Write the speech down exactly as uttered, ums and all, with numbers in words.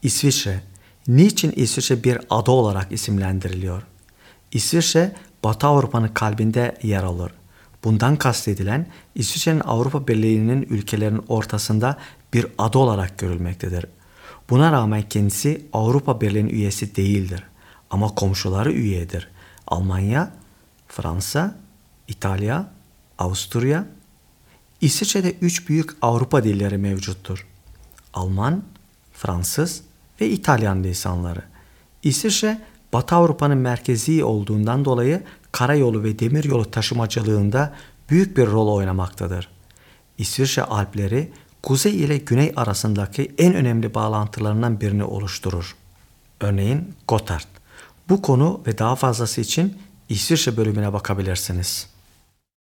İsviçre. Niçin İsviçre bir ada olarak isimlendiriliyor? İsviçre, Batı Avrupa'nın kalbinde yer alır. Bundan kastedilen İsviçre'nin Avrupa Birliği'nin ülkelerinin ortasında bir ada olarak görülmektedir. Buna rağmen kendisi Avrupa Birliği'nin üyesi değildir. Ama komşuları üyedir. Almanya, Fransa, İtalya, Avusturya. İsviçre'de üç büyük Avrupa dilleri mevcuttur: Alman, Fransız ve İtalyan lisanları. İsviçre, Batı Avrupa'nın merkezi olduğundan dolayı karayolu ve demiryolu taşımacılığında büyük bir rol oynamaktadır. İsviçre Alpleri, kuzey ile güney arasındaki en önemli bağlantılarından birini oluşturur. Örneğin Gotthard. Bu konu ve daha fazlası için İsviçre bölümüne bakabilirsiniz.